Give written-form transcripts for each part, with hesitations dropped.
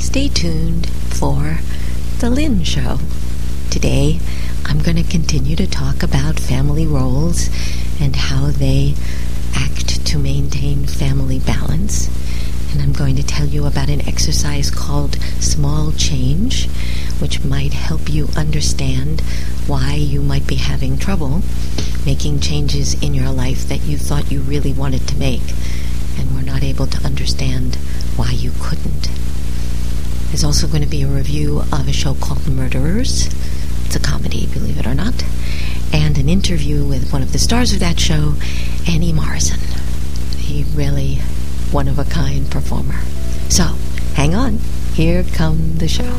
Stay tuned for The Lynn Show. Today, I'm going to continue to talk about family roles and how they act to maintain family balance. And I'm going to tell you about an exercise called Small Change, which might help you understand why you might be having trouble making changes in your life that you thought you really wanted to make and were not able to understand why you couldn't. There's also going to be a review of a show called Murderers. It's a comedy, believe it or not. And an interview with one of the stars of that show, Annie Morrison. A really one-of-a-kind performer. So, hang on. Here come the show.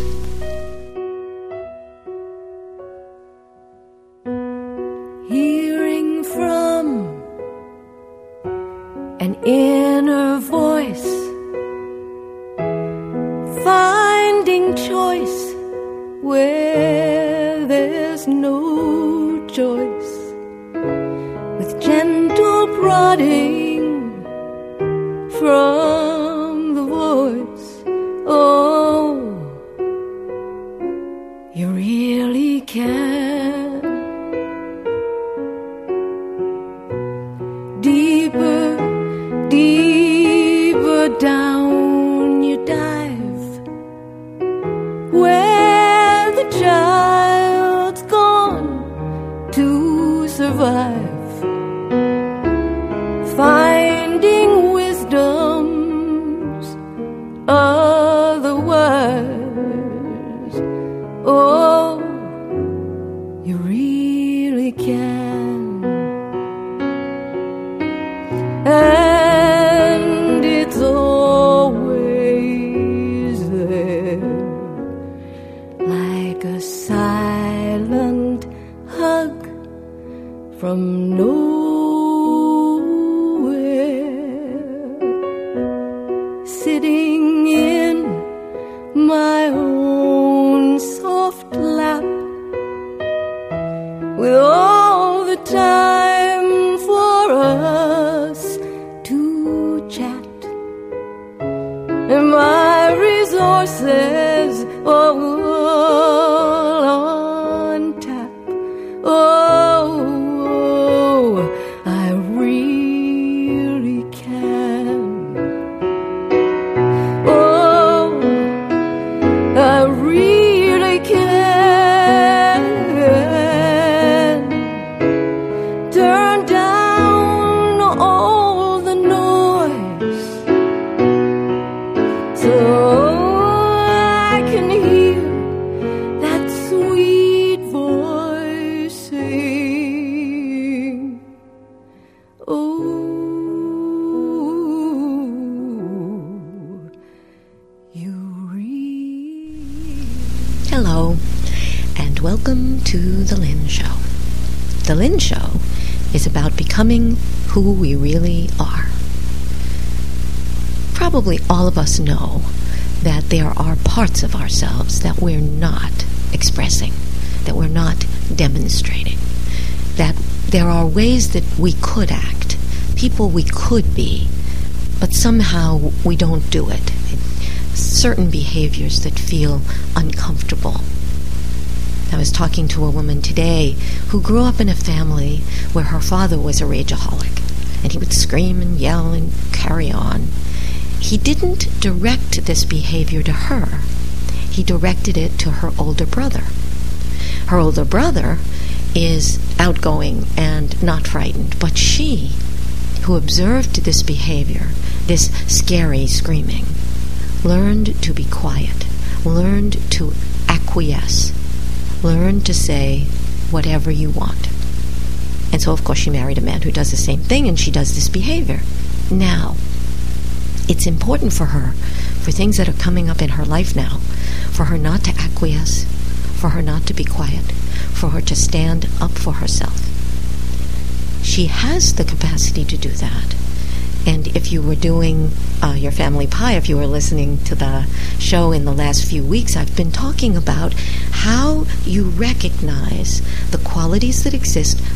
Hearing from an inner voice, finding choice where there's no choice, with gentle prodding from the voice. Oh, you really can. Deeper, deeper down you dive, where the child's gone to survive, finding wisdom's otherwise. Oh, you really can. And it's always there, like a silent hug from nowhere, sitting in my own soft lap, with all the time for us to chat, and my resources all on tap. Oh, I really can. Oh, I really can. Turn down all the noise so I can hear that sweet voice sing. Oh, you really. Hello, and welcome to The Lynn Show. The Lynn Show is about becoming who we really are. Probably all of us know that there are parts of ourselves that we're not expressing, that we're not demonstrating, that there are ways that we could act, people we could be, but somehow we don't do it. Certain behaviors that feel uncomfortable. I was talking to a woman today who grew up in a family where her father was a rageaholic, and he would scream and yell and carry on. He didn't direct this behavior to her. He directed it to her older brother. Her older brother is outgoing and not frightened, but she, who observed this behavior, this scary screaming, learned to be quiet, learned to acquiesce, learned to say whatever you want. And so, of course, she married a man who does the same thing, and she does this behavior. Now, it's important for her, for things that are coming up in her life now, for her not to acquiesce, for her not to be quiet, for her to stand up for herself. She has the capacity to do that. And if you were doing your family pie, if you were listening to the show in the last few weeks, I've been talking about how you recognize the qualities that exist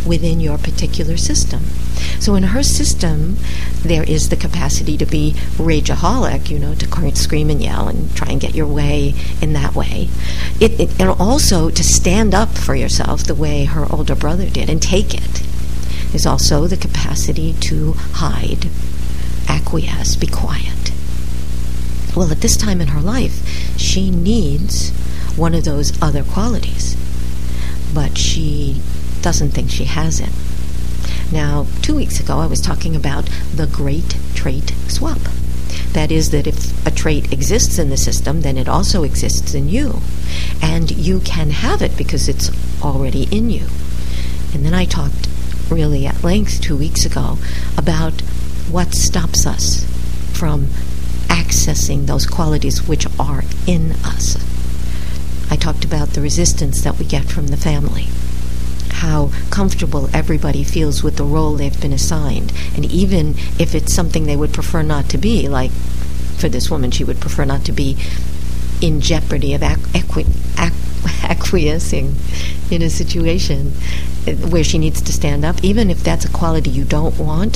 within your particular system. So in her system, there is the capacity to be rageaholic, to scream and yell and try and get your way in that way. And also to stand up for yourself the way her older brother did and take it. There's also the capacity to hide, acquiesce, be quiet. Well, at this time in her life, she needs one of those other qualities, but she doesn't think she has it. Now, 2 weeks ago, I was talking about the great trait swap. That is that if a trait exists in the system, then it also exists in you. And you can have it because it's already in you. And then I talked really at length 2 weeks ago about what stops us from accessing those qualities which are in us. I talked about the resistance that we get from the family, how comfortable everybody feels with the role they've been assigned, and even if it's something they would prefer not to be, like for this woman, she would prefer not to be in jeopardy of acquiescing in a situation where she needs to stand up, even if that's a quality you don't want.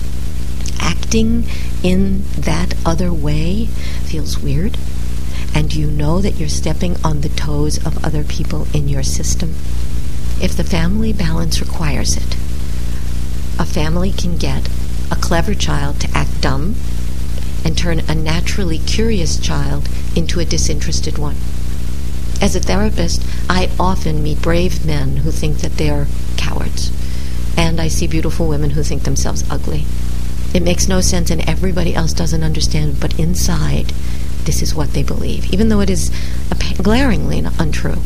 Acting in that other way feels weird, and you know that you're stepping on the toes of other people in your system. If the family balance requires it, a family can get a clever child to act dumb and turn a naturally curious child into a disinterested one. As a therapist, I often meet brave men who think that they're cowards, and I see beautiful women who think themselves ugly. It makes no sense, and everybody else doesn't understand, but inside, this is what they believe, even though it is glaringly untrue.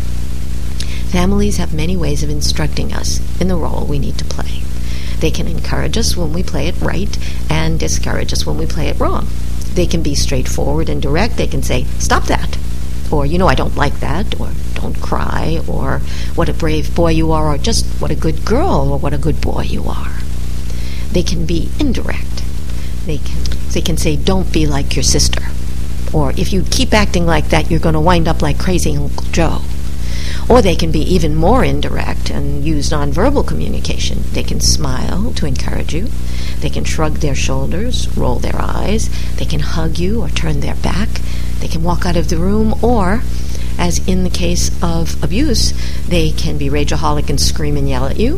Families have many ways of instructing us in the role we need to play. They can encourage us when we play it right and discourage us when we play it wrong. They can be straightforward and direct. They can say, stop that, or, I don't like that, or don't cry, or what a brave boy you are, or just what a good girl, or what a good boy you are. They can be indirect. They can say, don't be like your sister, or if you keep acting like that, you're going to wind up like crazy Uncle Joe. Or they can be even more indirect and use nonverbal communication. They can smile to encourage you. They can shrug their shoulders, roll their eyes. They can hug you or turn their back. They can walk out of the room, or, as in the case of abuse, they can be rageaholic and scream and yell at you,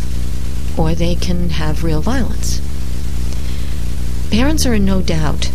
or they can have real violence. Parents are in no doubt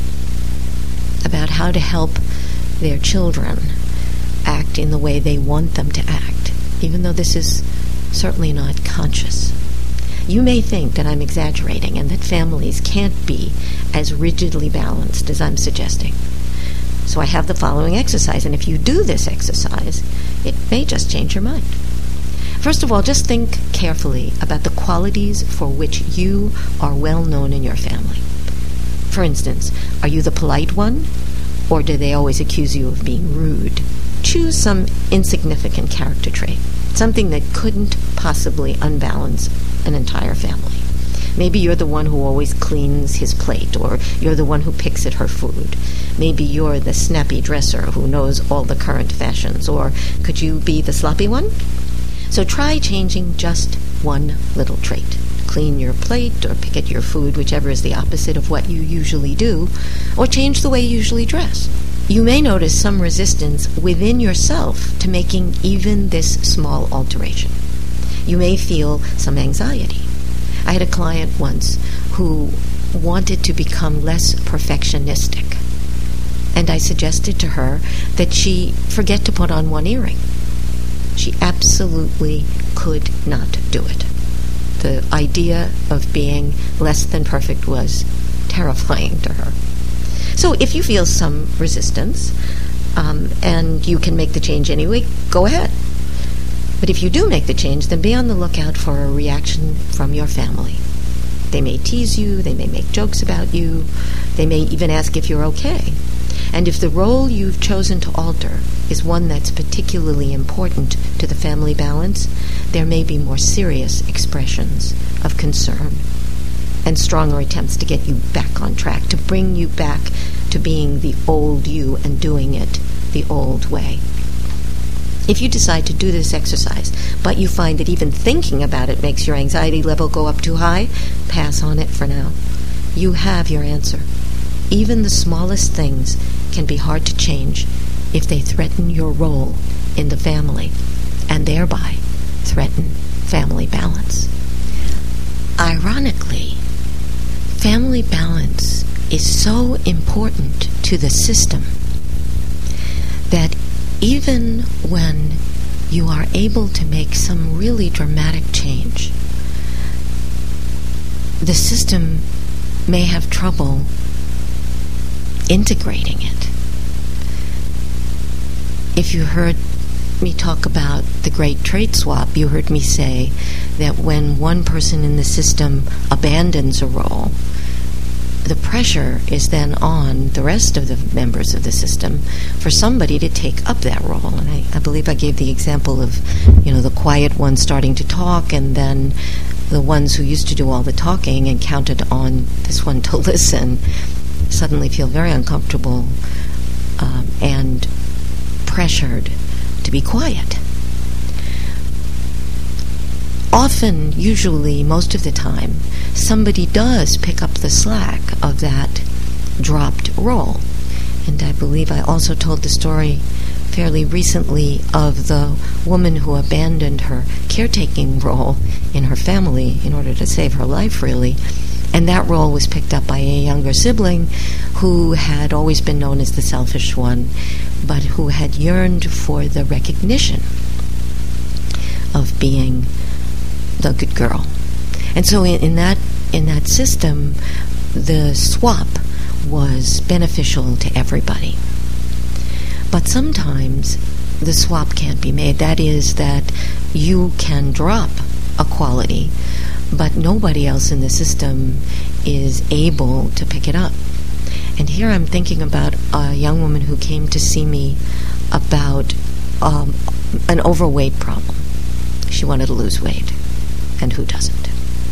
about how to help their children act in the way they want them to act, even though this is certainly not conscious. You may think that I'm exaggerating and that families can't be as rigidly balanced as I'm suggesting. So I have the following exercise, and if you do this exercise, it may just change your mind. First of all, just think carefully about the qualities for which you are well known in your family. For instance, are you the polite one, or do they always accuse you of being rude? Choose some insignificant character trait, something that couldn't possibly unbalance an entire family. Maybe you're the one who always cleans his plate, or you're the one who picks at her food. Maybe you're the snappy dresser who knows all the current fashions, or could you be the sloppy one? So try changing just one little trait. Clean your plate or pick at your food, whichever is the opposite of what you usually do, or change the way you usually dress. You may notice some resistance within yourself to making even this small alteration. You may feel some anxiety. I had a client once who wanted to become less perfectionistic, and I suggested to her that she forget to put on one earring. She absolutely could not do it. The idea of being less than perfect was terrifying to her. So if you feel some resistance, and you can make the change anyway, go ahead. But if you do make the change, then be on the lookout for a reaction from your family. They may tease you, they may make jokes about you, they may even ask if you're okay. And if the role you've chosen to alter is one that's particularly important to the family balance, there may be more serious expressions of concern and stronger attempts to get you back on track, to bring you back to being the old you and doing it the old way. If you decide to do this exercise, but you find that even thinking about it makes your anxiety level go up too high, pass on it for now. You have your answer. Even the smallest things can be hard to change if they threaten your role in the family and thereby threaten family balance. Ironically, family balance is so important to the system that even when you are able to make some really dramatic change, the system may have trouble integrating it. If you heard me talk about the great trait swap, you heard me say that when one person in the system abandons a role, the pressure is then on the rest of the members of the system for somebody to take up that role. And I believe I gave the example of, the quiet ones starting to talk, and then the ones who used to do all the talking and counted on this one to listen suddenly feel very uncomfortable and pressured to be quiet. Often, usually, most of the time, somebody does pick up the slack of that dropped role. And I believe I also told the story fairly recently of the woman who abandoned her caretaking role in her family in order to save her life, really. And that role was picked up by a younger sibling who had always been known as the selfish one, but who had yearned for the recognition of being the good girl. And so in that system, the swap was beneficial to everybody. But sometimes the swap can't be made. That is, that you can drop a quality, but nobody else in the system is able to pick it up. And here I'm thinking about a young woman who came to see me about an overweight problem. She wanted to lose weight. And who doesn't?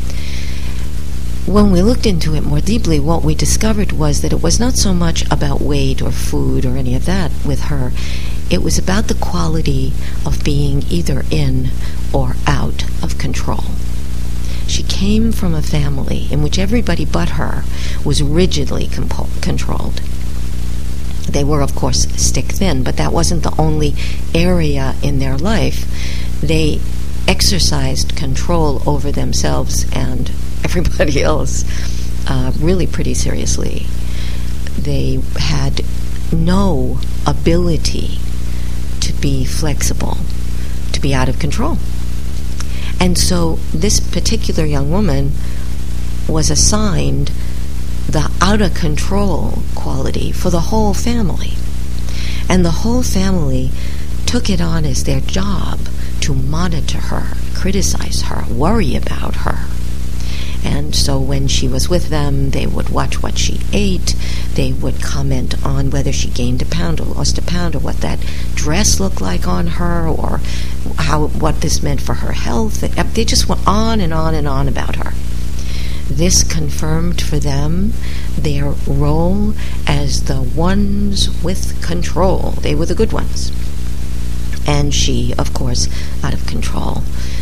When we looked into it more deeply, what we discovered was that it was not so much about weight or food or any of that with her. It was about the quality of being either in or out of control. She came from a family in which everybody but her was rigidly controlled. They were, of course, stick thin, but that wasn't the only area in their life. They exercised control over themselves and everybody else really pretty seriously. They had no ability to be flexible, to be out of control. And so this particular young woman was assigned the out of control quality for the whole family. And the whole family took it on as their job to monitor her, criticize her, worry about her. And so when she was with them, they would watch what she ate. They would comment on whether she gained a pound or lost a pound, or what that dress looked like on her, or what this meant for her health. They just went on and on and on about her. This confirmed for them their role as the ones with control. They were the good ones. And she, of course, out of control,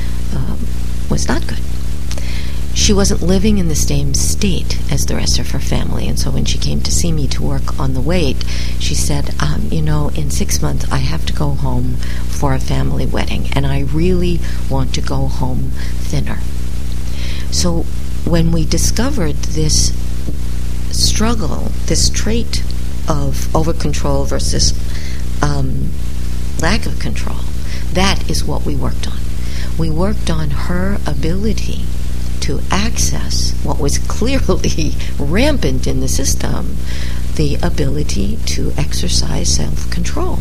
was not good. She wasn't living in the same state as the rest of her family, and so when she came to see me to work on the weight, she said, in 6 months I have to go home for a family wedding, and I really want to go home thinner. So when we discovered this struggle, this trait of over-control versus lack of control, that is what we worked on. We worked on her ability to access what was clearly rampant in the system, the ability to exercise self-control.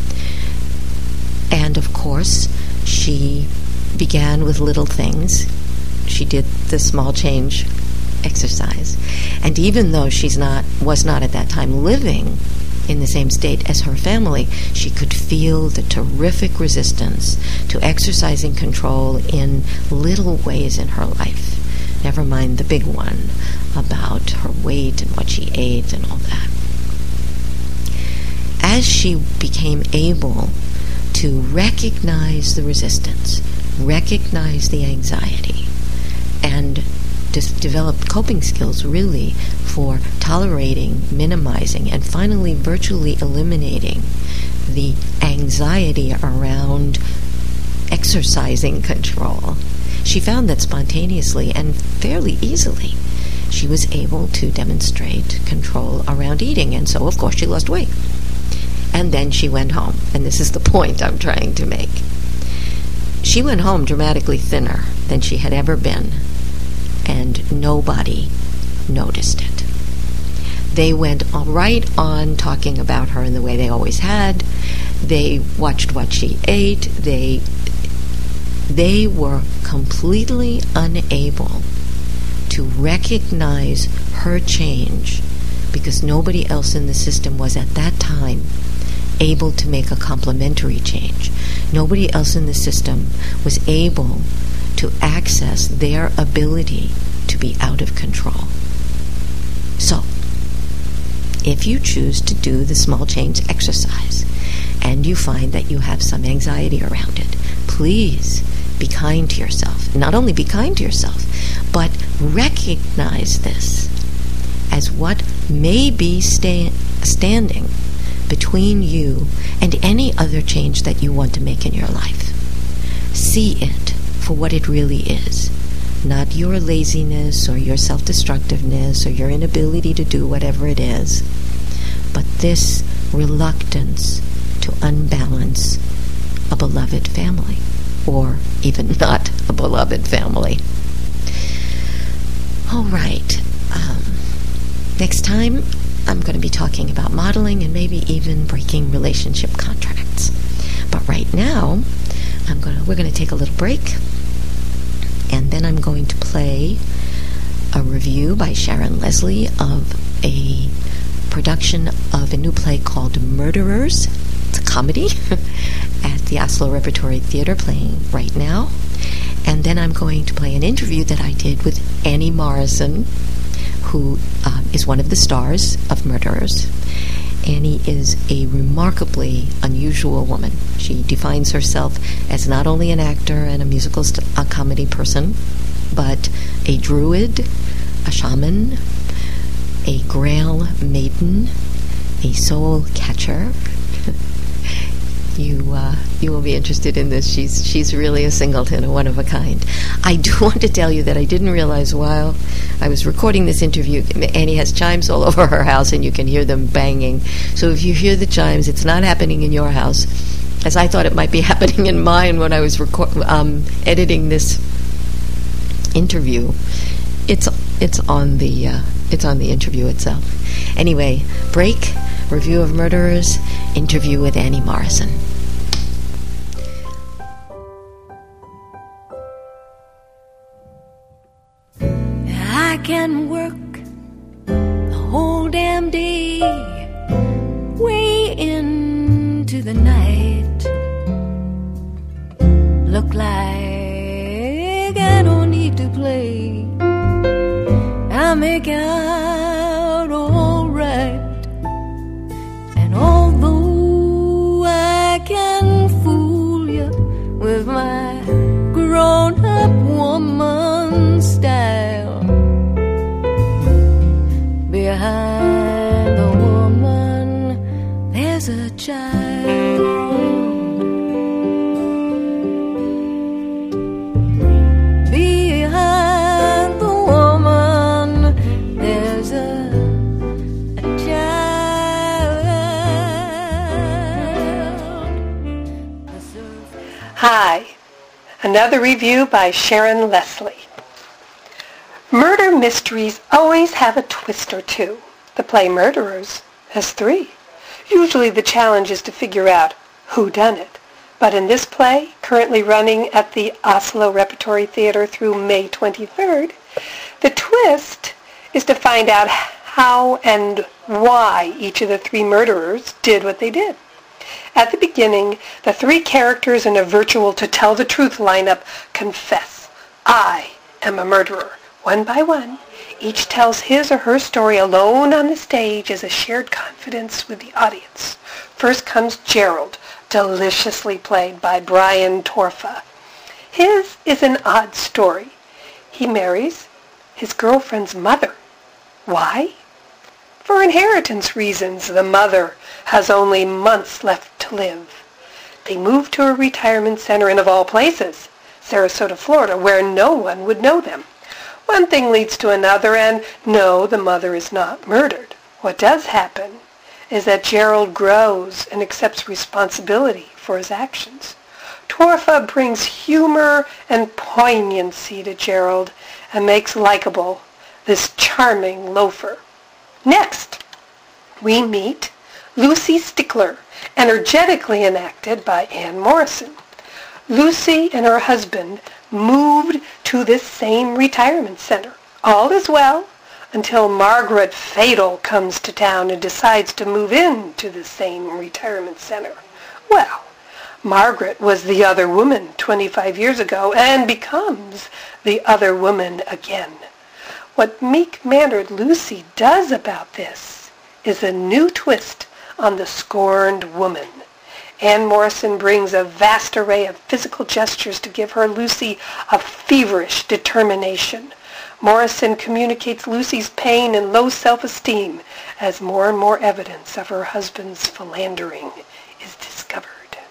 And of course, she began with little things. She did the small change exercise. And even though was not at that time living in the same state as her family, she could feel the terrific resistance to exercising control in little ways in her life. Never mind the big one about her weight and what she ate and all that. As she became able to recognize the resistance, recognize the anxiety, and develop coping skills really for tolerating, minimizing, and finally virtually eliminating the anxiety around exercising control. She found that spontaneously and fairly easily she was able to demonstrate control around eating, and so of course she lost weight. And then she went home, and this is the point I'm trying to make. She went home dramatically thinner than she had ever been, and nobody noticed it. They went right on talking about her in the way they always had. They watched what she ate. They were completely unable to recognize her change because nobody else in the system was at that time able to make a complementary change. Nobody else in the system was able to access their ability to be out of control. So, if you choose to do the small change exercise and you find that you have some anxiety around it, please be kind to yourself. Not only be kind to yourself, but recognize this as what may be standing between you and any other change that you want to make in your life. See it for what it really is. Not your laziness or your self-destructiveness or your inability to do whatever it is, but this reluctance to unbalance a beloved family, or even not a beloved family. All right. Next time, I'm going to be talking about modeling and maybe even breaking relationship contracts. But right now, we're going to take a little break, and then I'm going to play a review by Sharon Leslie of a production of a new play called Murderers. It's a comedy at the Oslo Repertory Theatre, playing right now. And then I'm going to play an interview that I did with Annie Morrison, who is one of the stars of Murderers. Annie is a remarkably unusual woman. She defines herself as not only an actor and a musical comedy person, but a druid, a shaman, a grail maiden, a soul catcher. You will be interested in this. She's really a singleton, a one of a kind. I do want to tell you that I didn't realize while I was recording this interview, Annie has chimes all over her house, and you can hear them banging. So if you hear the chimes, it's not happening in your house, as I thought it might be happening in mine when I was editing this interview. It's on the interview itself. Anyway, break. Review of Murderers, interview with Annie Morrison. I can work the whole damn day, way into the night. Look like I don't need to play. I make out all right. Although I can fool you with my grown-up woman style, behind the woman there's a child. Behind the woman there's a Hi, another review by Sharon Leslie. Murder mysteries always have a twist or two. The play Murderers has 3. Usually the challenge is to figure out who done it. But in this play, currently running at the Oslo Repertory Theatre through May 23rd, the twist is to find out how and why each of the 3 murderers did what they did. At the beginning, the 3 characters in a virtual to tell the truth lineup confess, I am a murderer. One by one, each tells his or her story alone on the stage as a shared confidence with the audience. First comes Gerald, deliciously played by Brian Torfa. His is an odd story. He marries his girlfriend's mother. Why? For inheritance reasons. The mother has only months left to live. They move to a retirement center in, of all places, Sarasota, Florida, where no one would know them. One thing leads to another, and no, the mother is not murdered. What does happen is that Gerald grows and accepts responsibility for his actions. Torfa brings humor and poignancy to Gerald and makes likable this charming loafer. Next, we meet Lucy Stickler, energetically enacted by Ann Morrison. Lucy and her husband moved to this same retirement center. All is well until Margaret Fatal comes to town and decides to move into the same retirement center. Well, Margaret was the other woman 25 years ago and becomes the other woman again. What meek-mannered Lucy does about this is a new twist on the scorned woman. Ann Morrison brings a vast array of physical gestures to give her Lucy a feverish determination. Morrison communicates Lucy's pain and low self-esteem as more and more evidence of her husband's philandering is discovered.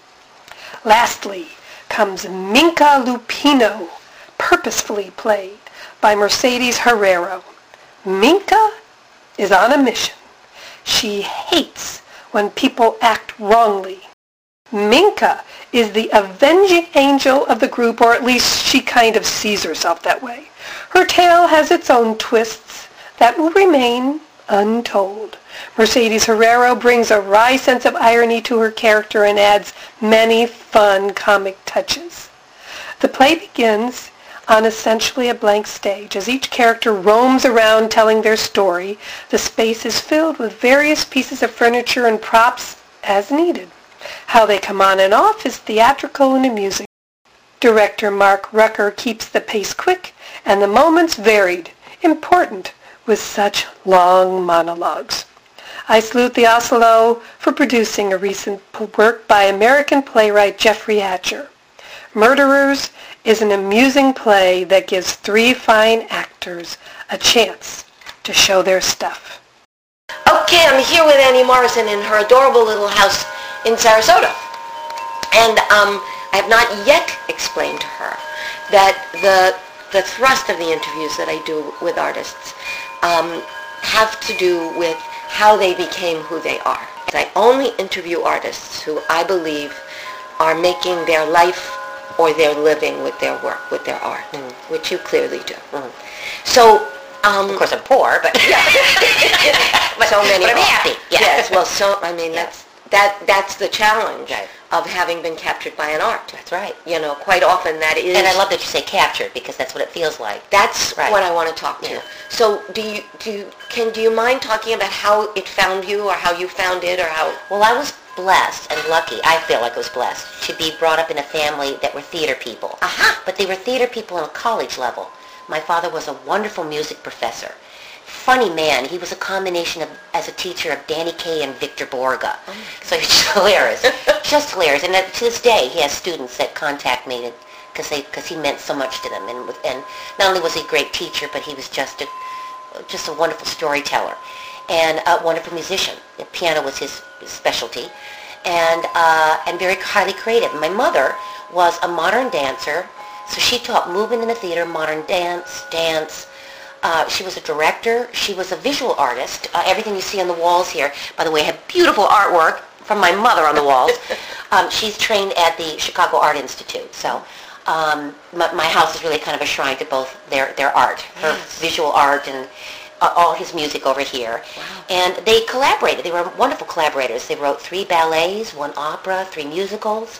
Lastly comes Minka Lupino, purposefully played by Mercedes Herrero. Minka is on a mission. She hates when people act wrongly. Minka is the avenging angel of the group, or at least she kind of sees herself that way. Her tale has its own twists that will remain untold. Mercedes Herrero brings a wry sense of irony to her character and adds many fun comic touches. The play begins on essentially a blank stage. As each character roams around telling their story, the space is filled with various pieces of furniture and props as needed. How they come on and off is theatrical and amusing. Director Mark Rucker keeps the pace quick and the moments varied, important with such long monologues. I salute the Oslo for producing a recent work by American playwright Jeffrey Hatcher. Murderers is an amusing play that gives three fine actors a chance to show their stuff. Okay, I'm here with Annie Morrison in her adorable little house in Sarasota. And I have not yet explained to her that the thrust of the interviews that I do with artists have to do with how they became who they are. I only interview artists who I believe are making their life or their living with their work, with their art, which you clearly do. So, of course, I'm poor, but but so many. But I'm happy. Yeah. Yes. Well, so I mean, that's the challenge Right. of having been captured by an art. That's right. You know, quite often that is. And I love that you say captured because that's what it feels like. That's Right. what I want to talk to. Yeah. So, do you mind talking about how it found you, or how you found it, or how? Well, I was blessed and lucky. I feel like I was blessed to be brought up in a family that were theater people. Aha. But they were theater people on a college level. My father was a wonderful music professor. Funny man. He was a combination of, as a teacher, of Danny Kaye and Victor Borga. Oh. So he's hilarious. Just hilarious. And to this day, he has students that contact me because he meant so much to them. And not only was he a great teacher, but he was just a wonderful storyteller and a wonderful musician. The piano was his specialty, and very highly creative. My mother was a modern dancer, so she taught movement in the theater, modern dance. She was a director. She was a visual artist. Everything you see on the walls here, by the way, have beautiful artwork from my mother on the walls. She's trained at the Chicago Art Institute, so my house is really kind of a shrine to both their art, her visual art and all his music over here. Wow. And they collaborated. They were wonderful collaborators. They wrote 3 ballets, 1 opera, 3 musicals.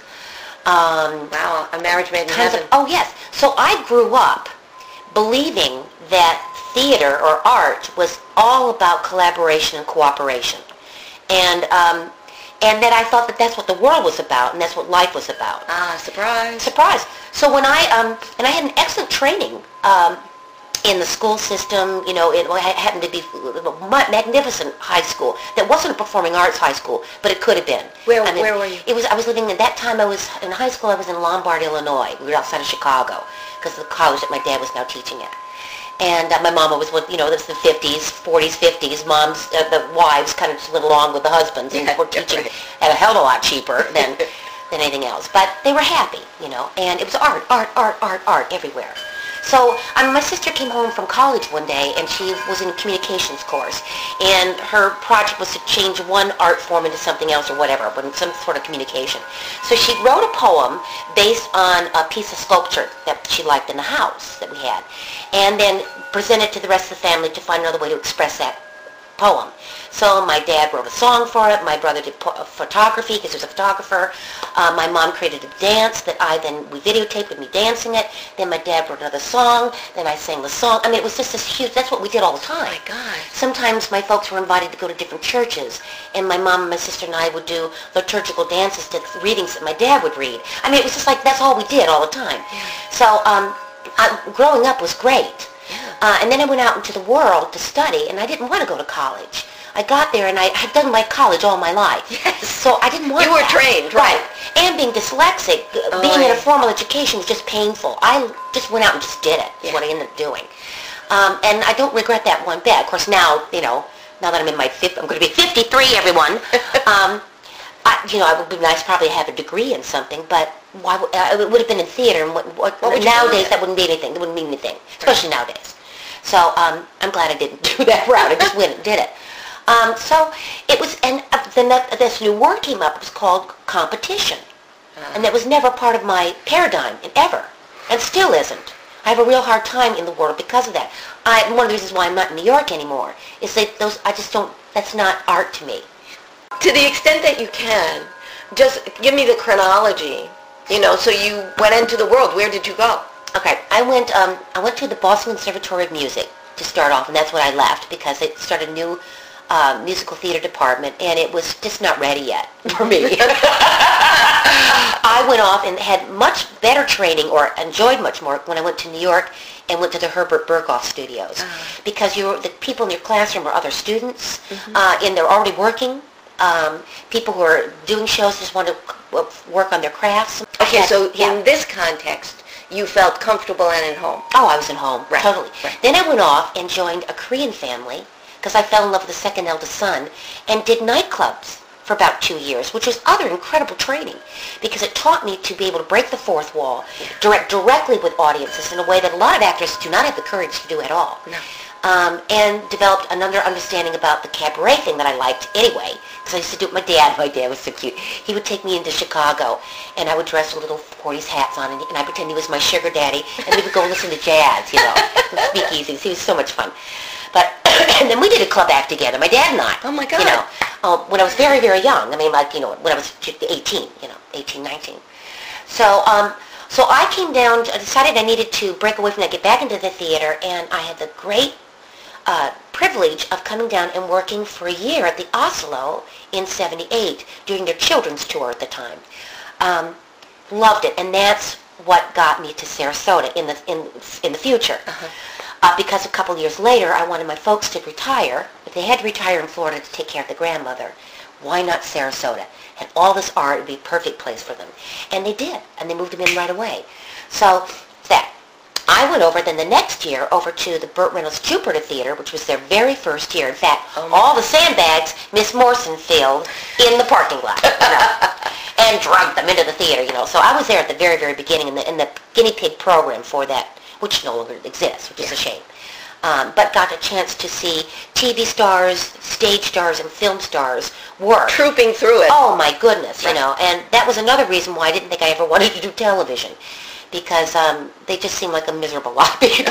Wow, a marriage made in heaven. Oh, yes. So I grew up believing that theater or art was all about collaboration and cooperation. And that I thought that that's what the world was about, and that's what life was about. Ah, surprise. Surprise. So when I had an excellent training in the school system. It happened to be a magnificent high school that wasn't a performing arts high school, but it could have been. Where were you? I was living at that time. I was in high school. I was in Lombard, Illinois. We were outside of Chicago because of the college that my dad was now teaching at. And my mama was with, this the 50s, 40s, 50s. Moms, the wives kind of just lived along with the husbands and were teaching at a hell of a lot cheaper than anything else. But they were happy, and it was art everywhere. So my sister came home from college one day, and she was in a communications course, and her project was to change one art form into something else or whatever, but some sort of communication. So she wrote a poem based on a piece of sculpture that she liked in the house that we had, and then presented to the rest of the family to find another way to express that poem. So my dad wrote a song for it. My brother did photography because he was a photographer. My mom created a dance that we videotaped with me dancing it. Then my dad wrote another song. Then I sang the song. I mean, it was just this huge, that's what we did all the time. Oh my God. Sometimes my folks were invited to go to different churches, and my mom and my sister and I would do liturgical dances to readings that my dad would read. I mean, it was just like, that's all we did all the time. Yeah. So growing up was great. Yeah. And then I went out into the world to study, and I didn't want to go to college. I got there, and I had done my college all my life. Yes. So I didn't want You were that. trained, right. And being dyslexic, being in a formal education was just painful. I just went out and just did it, is what I ended up doing. And I don't regret that one bit. Of course, now that I'm in my I'm going to be 53, everyone. It would be nice probably to have a degree in something, but it would have been in theater, and what nowadays that wouldn't be anything. It wouldn't mean anything, especially nowadays. So I'm glad I didn't do that route. I just went and did it. So it was, and then this new word came up. It was called competition, and that was never part of my paradigm, ever, and still isn't. I have a real hard time in the world because of that. One of the reasons why I'm not in New York anymore is that that's not art to me. To the extent that you can, just give me the chronology. So you went into the world. Where did you go? Okay, I went to the Boston Conservatory of Music to start off, and that's when I left because they started a new musical theater department, and it was just not ready yet for me. I went off and had much better training, or enjoyed much more, when I went to New York and went to the Herbert Berghoff studios, because the people in your classroom were other students, and they're already working. People who are doing shows just want to work on their crafts. Okay, so in this context, you felt comfortable and at home. Oh, I was at home, right. Totally. Right. Then I went off and joined a Korean family because I fell in love with the second eldest son, and did nightclubs for about 2 years, which was other incredible training because it taught me to be able to break the fourth wall, direct directly with audiences in a way that a lot of actors do not have the courage to do at all. No. And developed another understanding about the cabaret thing that I liked anyway, because I used to do it with my dad. My dad was so cute. He would take me into Chicago, and I would dress with little 40s hats on, and I pretend he was my sugar daddy, and we would go listen to jazz, speakeasies. He was so much fun. But and then we did a club act together, my dad and I. Oh my God. When I was very, very young. I mean, when I was 18, 18, 19. So I came down, I decided I needed to break away from that, get back into the theater, and I had the great privilege of coming down and working for a year at the Oslo in '78 during their children's tour at the time. Loved it, and that's what got me to Sarasota in the future. Because a couple years later, I wanted my folks to retire. If they had to retire in Florida to take care of the grandmother, why not Sarasota? And all this art would be a perfect place for them. And they did, and they moved them in right away. So that. I went over then the next year over to the Burt Reynolds Jupiter Theater, which was their very first year. In fact, all the sandbags Miss Morrison filled in the parking lot, and dragged them into the theater, So I was there at the very, very beginning in the guinea pig program for that, which no longer exists, which is a shame. But got a chance to see TV stars, stage stars, and film stars work. Trooping through it. Oh, my goodness, And that was another reason why I didn't think I ever wanted to do television. Because they just seem like a miserable lot of people.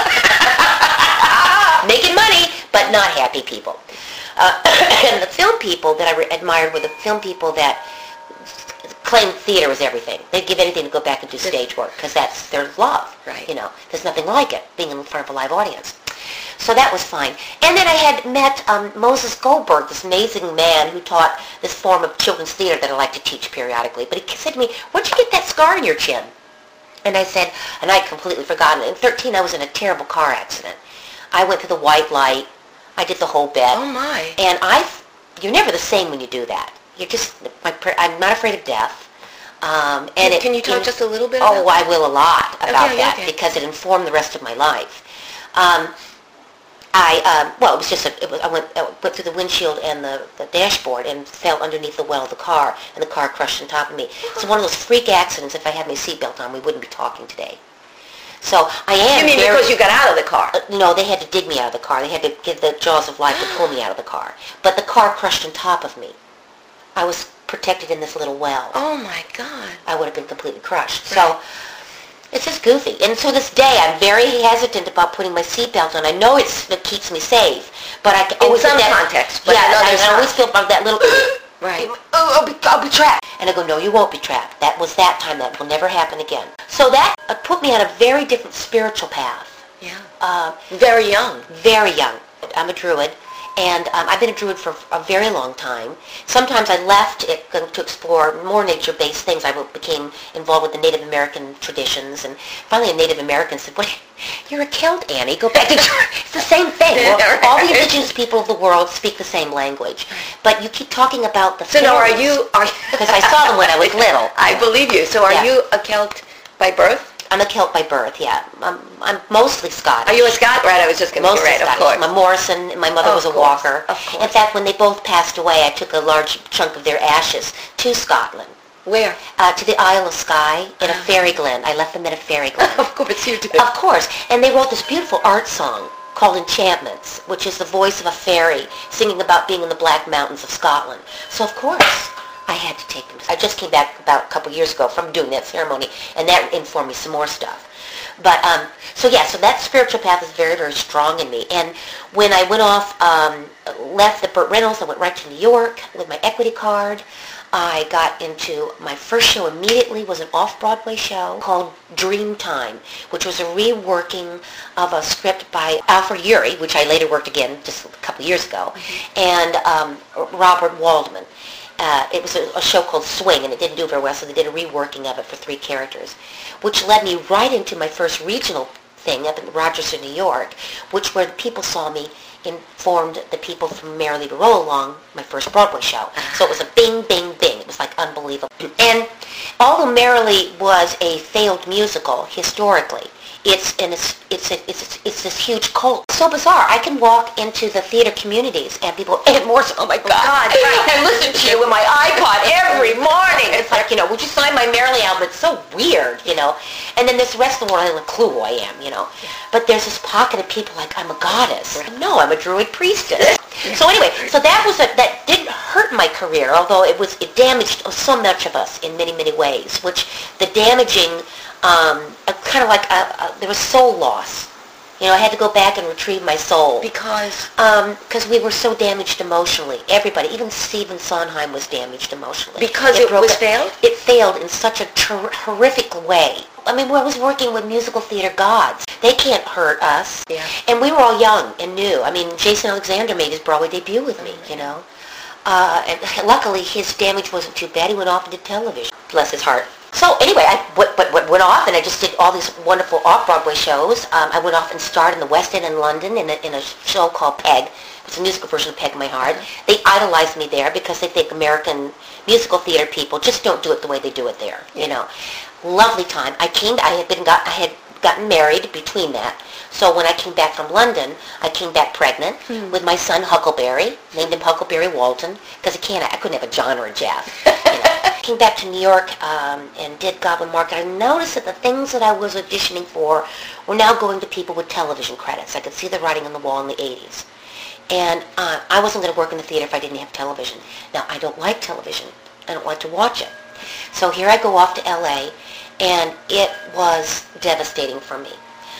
Making money, but not happy people. And the film people that I admired were the film people that claimed theater was everything. They'd give anything to go back and do stage work, because that's their love. Right. There's nothing like it, being in front of a live audience. So that was fine. And then I had met Moses Goldberg, this amazing man who taught this form of children's theater that I like to teach periodically. But he said to me, "Where'd you get that scar in your chin?" And I said, and I'd completely forgotten. In 13, I was in a terrible car accident. I went through the white light. I did the whole bit. Oh, my. And you're never the same when you do that. You're just, I'm not afraid of death. And can you talk just a little bit about about I will a lot about that okay. because it informed the rest of my life. It was just, I went through the windshield and the dashboard and fell underneath the well of the car, and the car crushed on top of me. It's one of those freak accidents. If I had my seatbelt on, we wouldn't be talking today. So I am. You mean because you got out of the car? No, they had to dig me out of the car. They had to give the jaws of life to pull me out of the car. But the car crushed on top of me. I was protected in this little well. Oh, my God. I would have been completely crushed. Right. So it's just goofy. And to this day, I'm very hesitant about putting my seatbelt on. I know it keeps me safe, but I in some context. But I always feel about that little. Right. I'll be trapped. And I go, no, you won't be trapped. That was that time. That will never happen again. So that put me on a very different spiritual path. Yeah. Very young. Very young. I'm a Druid. And I've been a Druid for a very long time. Sometimes I left it to explore more nature-based things. I became involved with the Native American traditions. And finally a Native American said, "What? You're a Celt, Annie. Go back to It's the same thing. Well, all the indigenous people of the world speak the same language. But you keep talking about the So now are you... Because I saw them when I was little. I believe you. So are you a Celt by birth? I'm a Celt by birth, yeah. I'm mostly Scottish. Are you a Scot? Right, I was just going to say right, Scottish. of course. I'm a Morrison, and my mother was a Walker. Of course. In fact, when they both passed away, I took a large chunk of their ashes to Scotland. Where? To the Isle of Skye in a fairy glen. I left them at a fairy glen. Of course you did. Of course. And they wrote this beautiful art song called Enchantments, which is the voice of a fairy singing about being in the Black Mountains of Scotland. So, of course, I had to take them. I just came back about a couple years ago from doing that ceremony, and that informed me some more stuff. But, so that spiritual path is very, very strong in me. And when I went off, left the Burt Reynolds, I went right to New York with my equity card. I got into my first show immediately was an off-Broadway show called Dreamtime, which was a reworking of a script by Alfred Urey, which I later worked again just a couple years ago, and Robert Waldman. It was a show called Swing, and it didn't do very well, so they did a reworking of it for 3 characters, which led me right into my first regional thing up in Rochester, New York, which where the people saw me informed the people from Merrily to Roll Along, my first Broadway show. So it was a bing, bing, bing. It was like unbelievable. And although Merrily was a failed musical historically, it's this huge cult. So bizarre. I can walk into the theater communities and people, and more so, oh my God, and listen to you with my iPod every morning. It's like, would you sign my Merrily album? It's so weird, And then this rest of the world, I don't have a clue who I am, But there's this pocket of people like, I'm a goddess. No, I'm a Druid priestess. So anyway, that didn't hurt my career, although it damaged so much of us in many, many ways, which the damaging, kind of like there was soul loss. I had to go back and retrieve my soul. Because we were so damaged emotionally. Everybody, even Stephen Sondheim was damaged emotionally. Because it was failed? It failed in such a horrific way. I mean, I was working with musical theater gods. They can't hurt us. Yeah. And we were all young and new. I mean, Jason Alexander made his Broadway debut with me, And luckily, his damage wasn't too bad. He went off and did television. Bless his heart. So anyway, I went off and I just did all these wonderful off-Broadway shows. I went off and starred in the West End in London in a show called Peg. It's a musical version of Peg My Heart. They idolized me there because they think American musical theater people just don't do it the way they do it there. Lovely time. I had gotten married between that. So when I came back from London, I came back pregnant with my son Huckleberry, named him Huckleberry Walton, because I couldn't have a John or a Jeff. Came back to New York and did Goblin Market. I noticed that the things that I was auditioning for were now going to people with television credits. I could see the writing on the wall in the 80s. And I wasn't going to work in the theater if I didn't have television. Now, I don't like television. I don't like to watch it. So here I go off to L.A., and it was devastating for me.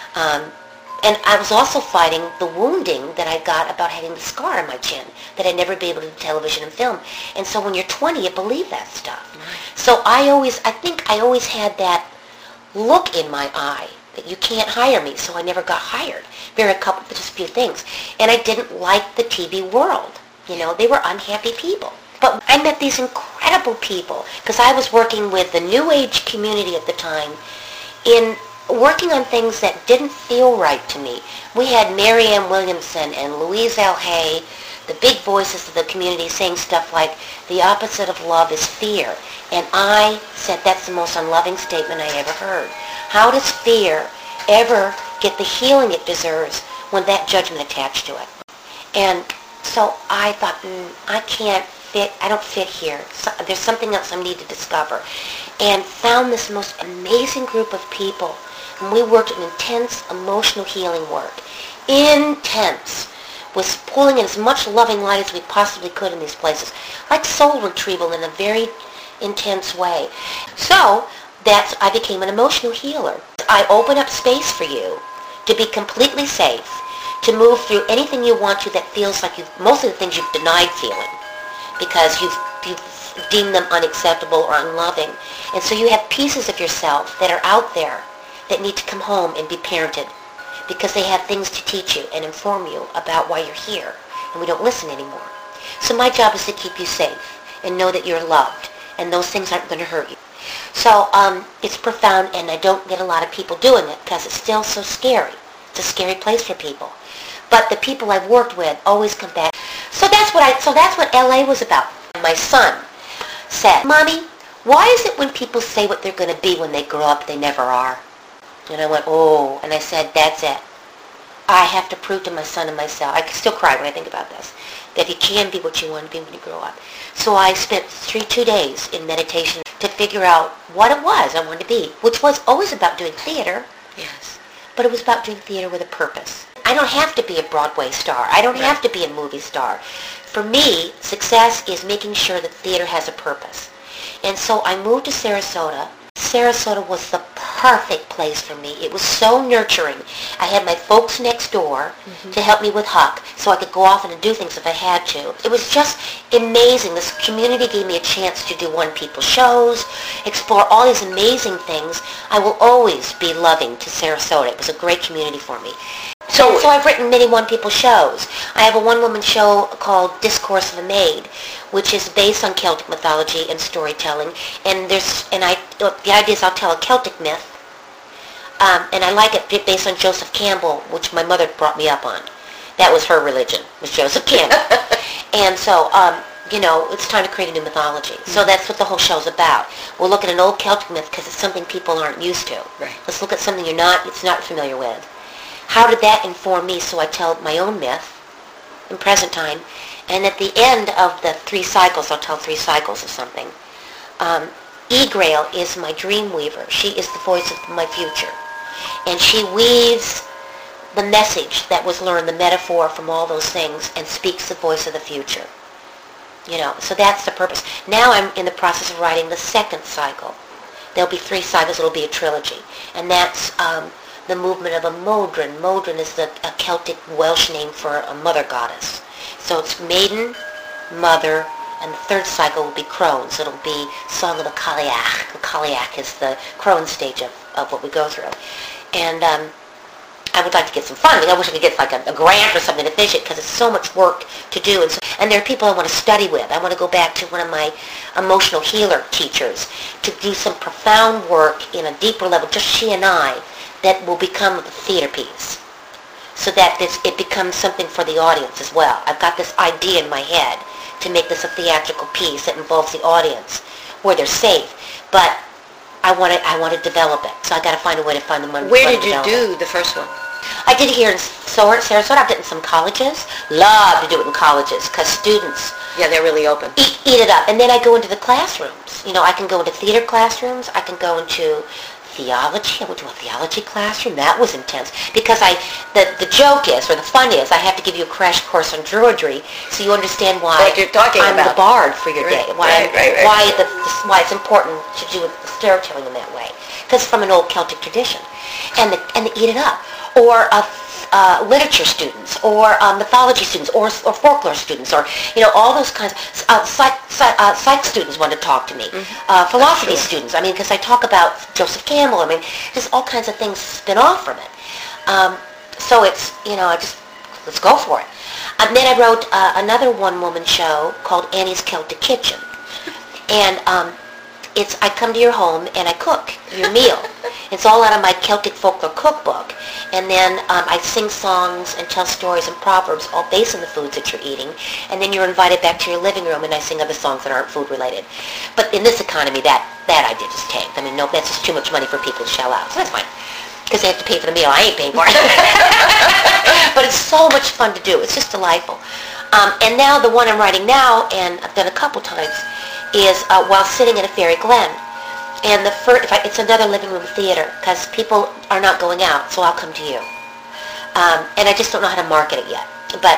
And I was also fighting the wounding that I got about having the scar on my chin, that I'd never be able to do television and film. And so when you're 20, you believe that stuff. Right. So I think I always had that look in my eye that you can't hire me, so I never got hired. Just a few things. And I didn't like the TV world. They were unhappy people. But I met these incredible people, because I was working with the New Age community at the time in working on things that didn't feel right to me. We had Marianne Williamson and Louise L. Hay, the big voices of the community, saying stuff like, the opposite of love is fear. And I said, that's the most unloving statement I ever heard. How does fear ever get the healing it deserves when that judgment attached to it? And so I thought, I don't fit here. So, there's something else I need to discover. And found this most amazing group of people. And we worked in intense emotional healing work. Intense. Was pulling in as much loving light as we possibly could in these places. Like soul retrieval in a very intense way. So, I became an emotional healer. I open up space for you to be completely safe, to move through anything you want to that feels like most of the things you've denied feeling because you've deemed them unacceptable or unloving. And so you have pieces of yourself that are out there that need to come home and be parented because they have things to teach you and inform you about why you're here, and we don't listen anymore. So my job is to keep you safe and know that you're loved, and those things aren't going to hurt you. So it's profound, and I don't get a lot of people doing it because it's still so scary. It's a scary place for people. But the people I've worked with always come back. So that's what LA was about. My son said, Mommy, why is it when people say what they're going to be when they grow up, they never are? And I went, oh, and I said, that's it. I have to prove to my son and myself, I still cry when I think about this, that you can be what you want to be when you grow up. So I spent 2 days in meditation to figure out what it was I wanted to be, which was always about doing theater. Yes. But it was about doing theater with a purpose. I don't have to be a Broadway star. I don't have to be a movie star. For me, success is making sure that theater has a purpose. And so I moved to Sarasota. Sarasota was the perfect place for me. It was so nurturing. I had my folks next door to help me with Huck, so I could go off and do things if I had to. It was just amazing. This community gave me a chance to do one-people shows, explore all these amazing things. I will always be loving to Sarasota. It was a great community for me. So I've written many one-people shows. I have a one-woman show called Discourse of a Maid, which is based on Celtic mythology and storytelling. And the idea is I'll tell a Celtic myth, and I like it based on Joseph Campbell, which my mother brought me up on. That was her religion, was Joseph Campbell. And so, it's time to create a new mythology. So that's what the whole show's about. We'll look at an old Celtic myth because it's something people aren't used to. Right. Let's look at something you're not familiar with. How did that inform me so I tell my own myth in present time? And at the end of the 3 cycles, I'll tell 3 cycles of something. Egrail is my dream weaver. She is the voice of my future. And she weaves the message that was learned, the metaphor from all those things, and speaks the voice of the future. So that's the purpose. Now I'm in the process of writing the 2nd cycle. There'll be 3 cycles. It'll be a trilogy. And that's the movement of a Modron. Modron is a Celtic Welsh name for a mother goddess. So it's maiden, mother, and the 3rd cycle will be crone. So it'll be Song of the Cailleach. The Cailleach is the crone stage of what we go through. And I would like to get some funding. I wish I could get like a grant or something to finish it because it's so much work to do. And there are people I want to study with. I want to go back to one of my emotional healer teachers to do some profound work in a deeper level, just she and I, that will become a theater piece. So that it becomes something for the audience as well. I've got this idea in my head to make this a theatrical piece that involves the audience where they're safe. But I want to develop it. So I got to find a way to find the money. Where did you do the first one? I did it here in Sarasota. I've done it in some colleges. Love to do it in colleges because students they're really open. Eat it up. And then I go into the classrooms. I can go into theater classrooms. I can go into theology. I went to a theology classroom. That was intense because the joke is, or the fun is, I have to give you a crash course on druidry so you understand why what you're talking I'm about. the bard for your day. Why it's important to do the storytelling in that way. Because from an old Celtic tradition, and they eat it up. Or literature students, or mythology students, or folklore students, or all those kinds. Psych students want to talk to me. Philosophy students. Because I talk about Joseph Campbell. Just all kinds of things spin off from it. So it's let's go for it. And then I wrote another one-woman show called Annie's Celtic Kitchen, and I come to your home and I cook your meal. It's all out of my Celtic folklore cookbook. And then I sing songs and tell stories and proverbs all based on the foods that you're eating. And then you're invited back to your living room and I sing other songs that aren't food related. But in this economy, that idea just tanked. I mean, no, that's just too much money for people to shell out. So that's fine. Because they have to pay for the meal. I ain't paying for it. But it's so much fun to do. It's just delightful. And now the one I'm writing now, and I've done a couple times, is while sitting in a fairy glen. And it's another living room theater because people are not going out, so I'll come to you. And I just don't know how to market it yet. But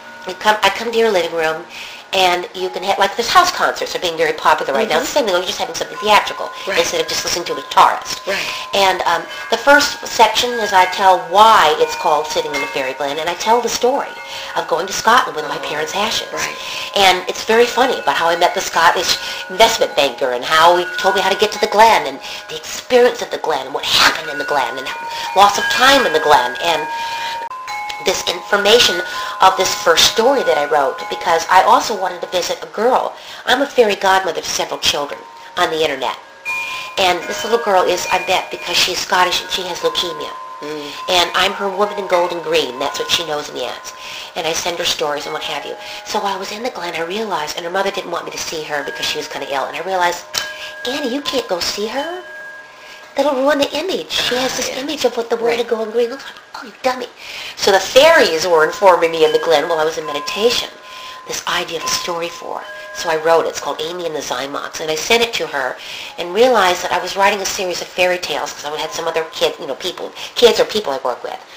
I come to your living room, and you can have, like, this house concerts are being very popular right now. It's the same thing, you're just having something theatrical instead of just listening to a guitarist. Right. And the first section is I tell why it's called Sitting in the Fairy Glen, and I tell the story of going to Scotland with my parents' ashes. Right. And it's very funny about how I met the Scottish investment banker and how he told me how to get to the Glen and the experience of the Glen and what happened in the Glen and loss of time in the Glen and this information of this first story that I wrote, because I also wanted to visit a girl. I'm a fairy godmother to several children on the internet. And this little girl I met because she's Scottish and she has leukemia. And I'm her woman in gold and green. That's what she knows in the ads. And I send her stories and what have you. So while I was in the Glen, I realized, and her mother didn't want me to see her because she was kind of ill, and I realized, Annie, you can't go see her. That'll ruin the image. She has this image of what the woman in gold and green looks like. Oh, you dummy. So the fairies were informing me in the Glen while I was in meditation this idea of a story for her. So I wrote it. It's called Amy and the Zymox. And I sent it to her and realized that I was writing a series of fairy tales because I had some other kids or people I work with,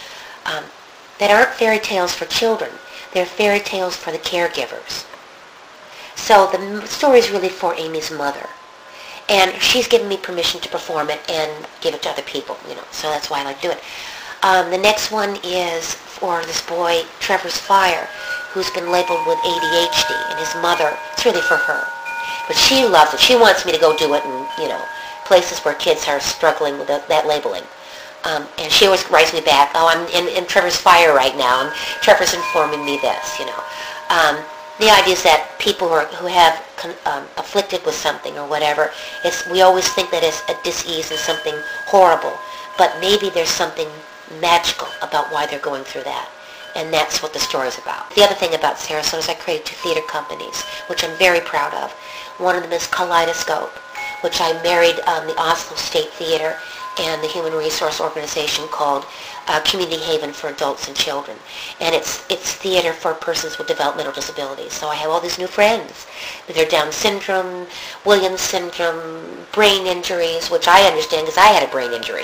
that aren't fairy tales for children. They're fairy tales for the caregivers. So the story is really for Amy's mother. And she's given me permission to perform it and give it to other people, so that's why I like to do it. The next one is for this boy, Trevor's Fire, who's been labeled with ADHD, and his mother, it's really for her. But she loves it. She wants me to go do it in, places where kids are struggling with that labeling. And she always writes me back, I'm in Trevor's Fire right now, and Trevor's informing me this, The idea is that people who have afflicted with something or whatever, we always think that it's a dis-ease and something horrible, but maybe there's something magical about why they're going through that. And that's what the story's about. The other thing about Sarasota is I created 2 theater companies, which I'm very proud of. One of them is Kaleidoscope, which I married the Oslo State Theater and the human resource organization called Community Haven for Adults and Children. And it's theater for persons with developmental disabilities. So I have all these new friends with their Down syndrome, Williams syndrome, brain injuries, which I understand because I had a brain injury,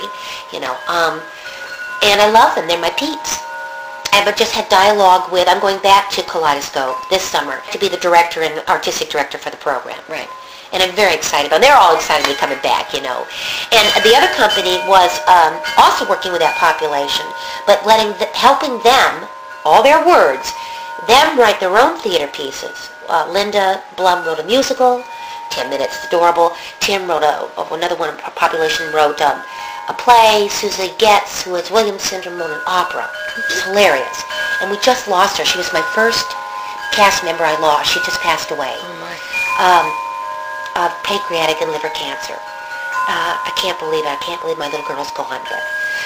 and I love them. They're my peeps. I've just had dialogue with, I'm going back to Kaleidoscope this summer to be the director and artistic director for the program. Right. And I'm very excited about it. They're all excited to be coming back, And the other company was also working with that population, but helping them, all their words, them write their own theater pieces. Linda Blum wrote a musical, 10 Minutes, adorable. Tim wrote another one, a population wrote a play. Susie Getz, who has Williams syndrome, wrote an opera. It's hilarious. And we just lost her. She was my first cast member I lost. She just passed away. Oh, my. Of pancreatic and liver cancer. I can't believe it. I can't believe my little girl's gone. But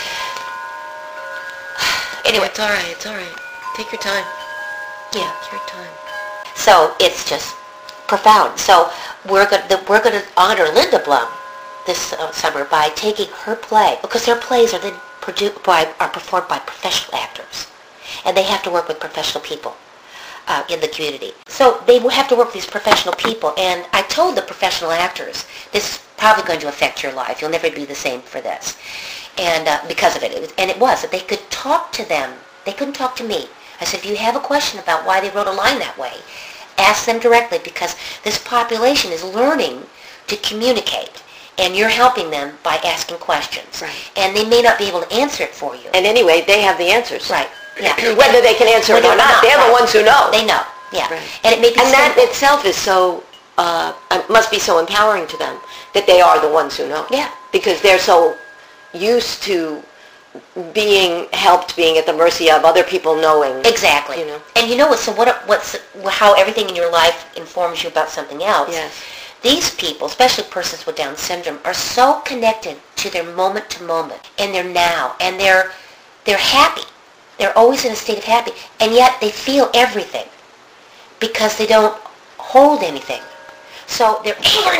anyway, It's all right. Take your time. Yeah. Take your time. So it's just profound. So we're going to honor Linda Blum this summer by taking her play, because her plays are then performed by professional actors, and they have to work with professional people in the community. So they will have to work with these professional people, and I told the professional actors, this is probably going to affect your life. You'll never be the same for this. And because of it. It was that they could talk to them. They couldn't talk to me. I said, if you have a question about why they wrote a line that way, ask them directly, because this population is learning to communicate, and you're helping them by asking questions. Right. And they may not be able to answer it for you. And anyway, they have the answers. Right. Yeah. Whether they can answer it or not, they're the ones who know. They know. Yeah. Right. And it may be And that simple. itself is so, must be so empowering to them that they are the ones who know. Yeah. Because they're so used to being helped, being at the mercy of other people knowing. Exactly. You know. And you know what? So what's how everything in your life informs you about something else. Yes. These people, especially persons with Down syndrome, are so connected to their moment to moment and their now, and they're happy. They're always in a state of happy, and yet they feel everything because they don't hold anything. So they're angry.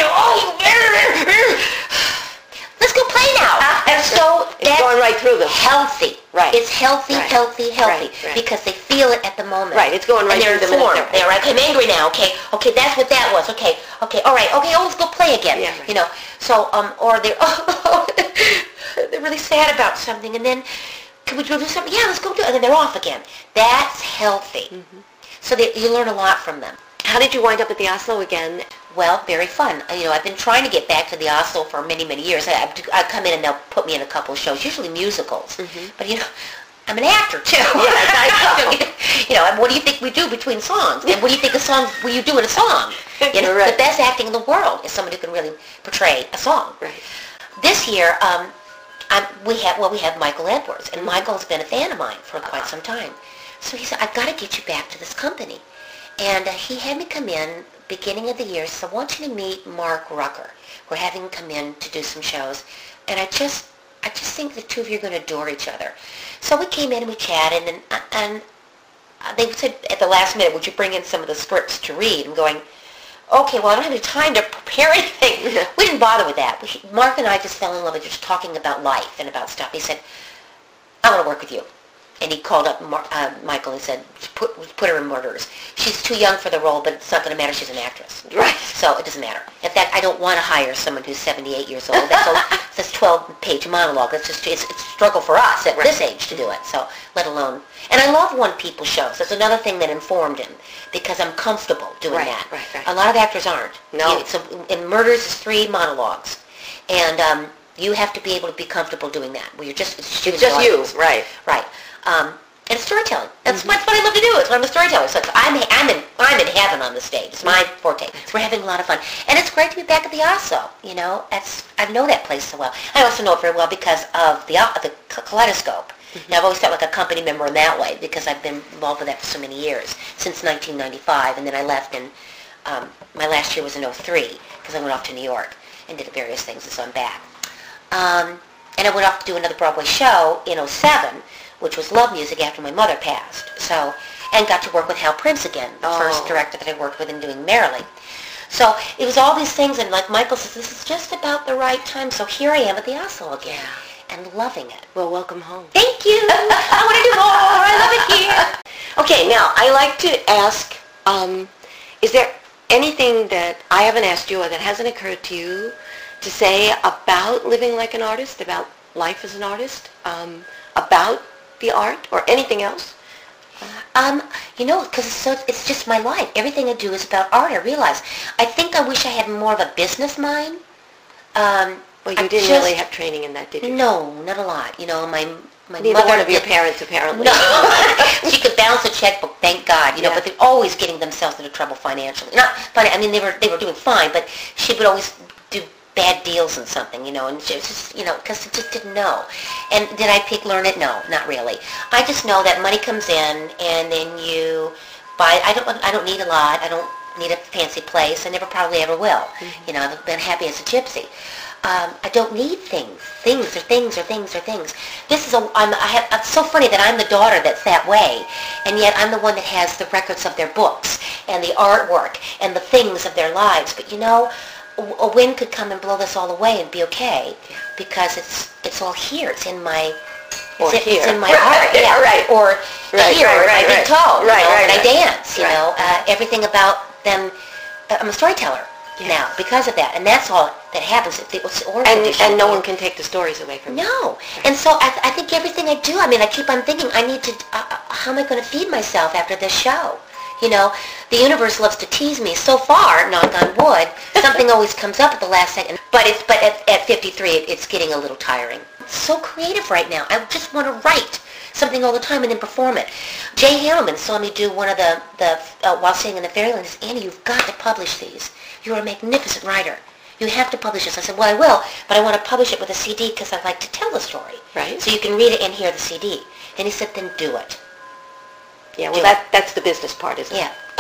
Let's go play now. And so it's going right through them. Healthy. Right. It's healthy, Right. healthy, Right. because they feel it at the moment. Right. It's going right and they're through them. informed. They're like, I'm angry now. Okay, that's what that was. Okay, all right. Okay, let's go play again. Yeah, right. You know. So or they're they're really sad about something, and then can we go do something? Yeah, let's go do it. And then they're off again. That's healthy. Mm-hmm. So you learn a lot from them. How did you wind up at the Oslo again? Well, very fun. I've been trying to get back to the Oslo for many, many years. I come in and they'll put me in a couple of shows, usually musicals. Mm-hmm. But, I'm an actor, too. Yeah, what do you think we do between songs? And what do you think will you do in a song? Right. The best acting in the world is someone who can really portray a song. Right. This year, we have Michael Edwards, and Michael's been a fan of mine for quite some time. So he said, I've got to get you back to this company. And he had me come in beginning of the year, so I want you to meet Mark Rucker. We're having him come in to do some shows. And I just think the two of you are going to adore each other. So we came in and we chatted, and they said at the last minute, would you bring in some of the scripts to read? I'm going, okay, well, I don't have any time to prepare anything. We didn't bother with that. Mark and I just fell in love with just talking about life and about stuff. He said, I want to work with you. And he called up Michael and said, put her in Murderers. She's too young for the role, but it's not going to matter. She's an actress. Right. So it doesn't matter. In fact, I don't want to hire someone who's 78 years old. That's 12-page monologue. It's a struggle for us at this age to do it. So let alone. And I love one-people shows. That's another thing that informed him because I'm comfortable doing that. Right. A lot of actors aren't. No. In Murders, is 3 monologues. And you have to be able to be comfortable doing that. Where it's just you. Right. Right. And storytelling. That's what I love to do. It's what I'm a storyteller. So I'm in heaven on the stage. It's my forte. So we're having a lot of fun. And it's great to be back at the Oslo. I know that place so well. I also know it very well because of the Kaleidoscope. Mm-hmm. Now, I've always felt like a company member in that way because I've been involved with that for so many years, since 1995. And then I left in, my last year was in 2003 because I went off to New York and did various things, and so I'm back. And I went off to do another Broadway show in 2007, which was Love Music after my mother passed. So, and got to work with Hal Prince again, the first director that I worked with in doing Merrily. So it was all these things, and like Michael says, this is just about the right time. So here I am at the Oslo again, and loving it. Well, welcome home. Thank you. I want to do more. I love it here. Okay, now I like to ask, is there anything that I haven't asked you or that hasn't occurred to you to say about living like an artist, about life as an artist, about the art or anything else? Because it's just my life. Everything I do is about art, I realize. I think I wish I had more of a business mind. Well, you didn't really have training in that, did you? No, not a lot. My Neither mother... one of your parents, apparently. No. She could balance a checkbook, thank God, Yeah. but they're always getting themselves into trouble financially. Not funny, they were doing fine, but she would always do bad deals and something, and she was just, because I just didn't know. And did I learn it? No, not really. I just know that money comes in, and then you buy. I don't need a lot. I don't need a fancy place. I never probably ever will. Mm-hmm. I've been happy as a gypsy. I don't need things. Things are things are things are things. This is it's so funny that I'm the daughter that's that way, and yet I'm the one that has the records of their books and the artwork and the things of their lives. But a wind could come and blow this all away and be okay, because it's all here. It's in my it's in my heart. Yeah, right. Or here, or my big toe. And I dance. Everything about them. I'm a storyteller now because of that, and that's all that happens. And no one can take the stories away from you. No. And so I think everything I do. I keep on thinking I need to. How am I going to feed myself after this show? The universe loves to tease me. So far, knock on wood, something always comes up at the last second. But at 53, it's getting a little tiring. It's so creative right now. I just want to write something all the time and then perform it. Jay Handelman saw me do one of the while singing in the Fairyland. He says, Annie, you've got to publish these. You're a magnificent writer. You have to publish this. I said, well, I will, but I want to publish it with a CD because I like to tell the story. Right. So you can read it and hear the CD. And he said, then do it. Yeah, well, that's the business part, isn't it? Yeah.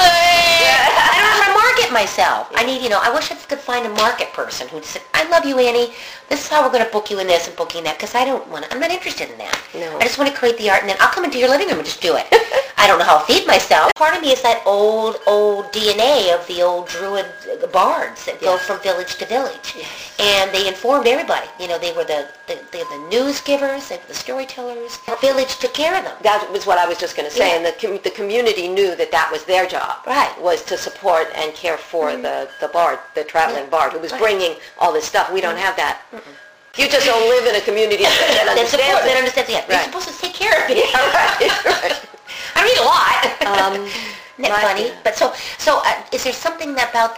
I don't know how to market myself. I need, I wish I could find a market person who'd say, I love you, Annie. This is how we're going to book you in this and book you in that, because I'm not interested in that. No. I just want to create the art, and then I'll come into your living room and just do it. I don't know how I'll feed myself. Part of me is that old DNA of the old Druid bards that go from village to village. Yes. And they informed everybody. They were the news givers, they were the storytellers. The village took care of them. That was what I was just going to say, Yeah. and the community knew that was their job. Right. Was to support and care for the bard, the traveling bard, who was bringing all this stuff. We don't have that. You just don't live in a community that understands That it. understands it. They're Right. supposed to take care of me. Yeah, right. I read a lot. Isn't that my- funny? yeah. But so is there something about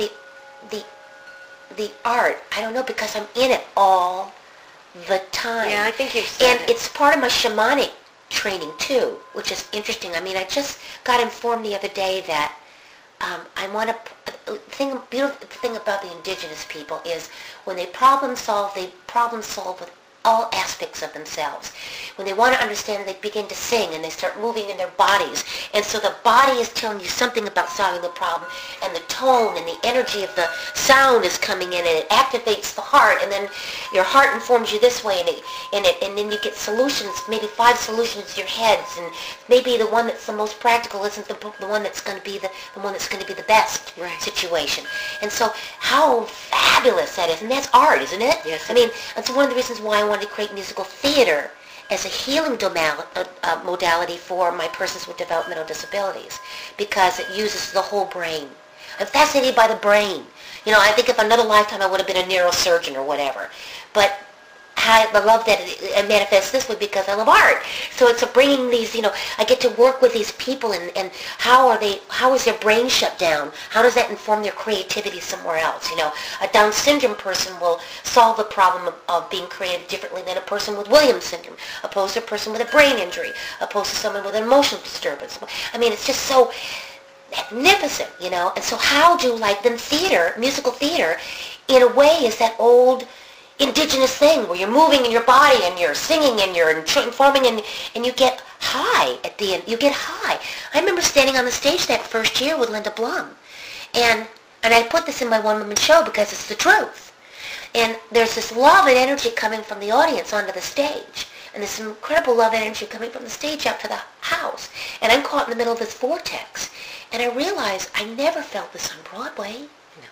the art? I don't know, because I'm in it all the time. Yeah, I think you've said And it. it's part of my shamanic training too, which is interesting. I mean, I just got informed the other day that I want to. The beautiful thing about the indigenous people is when they problem solve with all aspects of themselves. When they want to understand, they begin to sing and they start moving in their bodies. And so the body is telling you something about solving the problem, and the tone and the energy of the sound is coming in, and it activates the heart, and then your heart informs you this way, and then you get solutions, maybe 5 solutions in your heads, and maybe the one that's the most practical isn't the one that's going to be the one that's going to be the best Right. situation. And so how fabulous that is, and that's art, isn't it? Yes, I mean, that's one of the reasons why I wanted to create musical theater as a healing modality for my persons with developmental disabilities, because it uses the whole brain. I'm fascinated by the brain. I think if another lifetime I would have been a neurosurgeon or whatever. But I love that it manifests this way because I love art. So it's bringing these, I get to work with these people, and how is their brain shut down? How does that inform their creativity somewhere else? A Down syndrome person will solve the problem of being creative differently than a person with Williams syndrome, opposed to a person with a brain injury, opposed to someone with an emotional disturbance. I mean, it's just so magnificent, And so how do, then theater, musical theater, in a way is that old indigenous thing where you're moving in your body and you're singing and you're informing and you get high at the end. You get high. I remember standing on the stage that first year with Linda Blum. And I put this in my one-woman show because it's the truth. And there's this love and energy coming from the audience onto the stage. And this incredible love and energy coming from the stage out to the house. And I'm caught in the middle of this vortex. And I realize I never felt this on Broadway.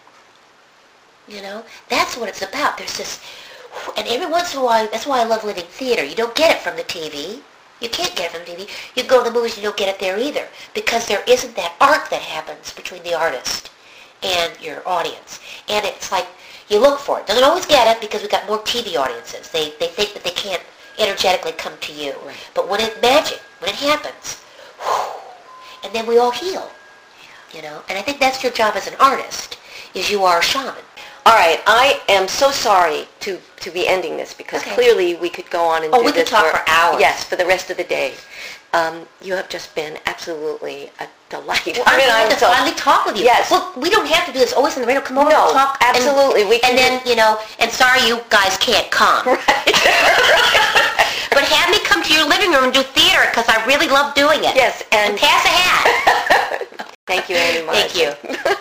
That's what it's about. There's this, and every once in a while, that's why I love living theater. You don't get it from the TV. You can't get it from TV. You go to the movies, you don't get it there either, because there isn't that arc that happens between the artist and your audience. And it's like, you look for it. Doesn't always get it, because we've got more TV audiences. They think that they can't energetically come to you. Right. But when it happens, and then we all heal. And I think that's your job as an artist, is you are a shaman. All right, I am so sorry to be ending this, because Okay. clearly we could go on and do we could this talk for hours. Yes, for the rest of the day. You have just been absolutely a delight. Well, I'm glad to finally talk with you. Yes. Well, we don't have to do this always on the radio. Come over No, and talk. absolutely. We can and then, and sorry you guys can't come. But have me come to your living room and do theater, because I really love doing it. Yes, And pass a hat. Thank you, Annie Morrison. Thank you.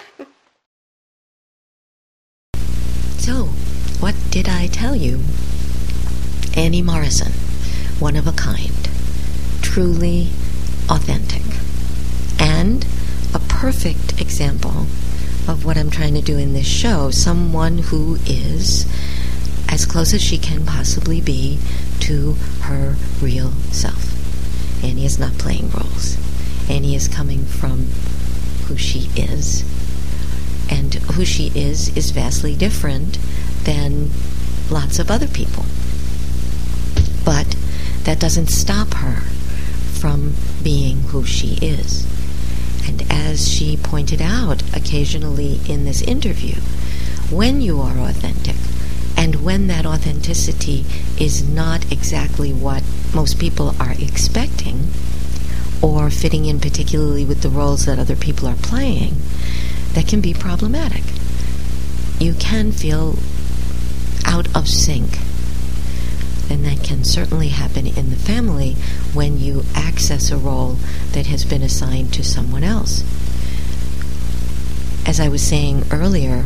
So, what did I tell you? Annie Morrison, one of a kind, truly authentic, and a perfect example of what I'm trying to do in this show, someone who is as close as she can possibly be to her real self. Annie is not playing roles. Annie is coming from who she is. And who she is vastly different than lots of other people. But that doesn't stop her from being who she is. And as she pointed out occasionally in this interview, when you are authentic, and when that authenticity is not exactly what most people are expecting, or fitting in particularly with the roles that other people are playing, that can be problematic. You can feel out of sync. And that can certainly happen in the family when you access a role that has been assigned to someone else. as I was saying earlier,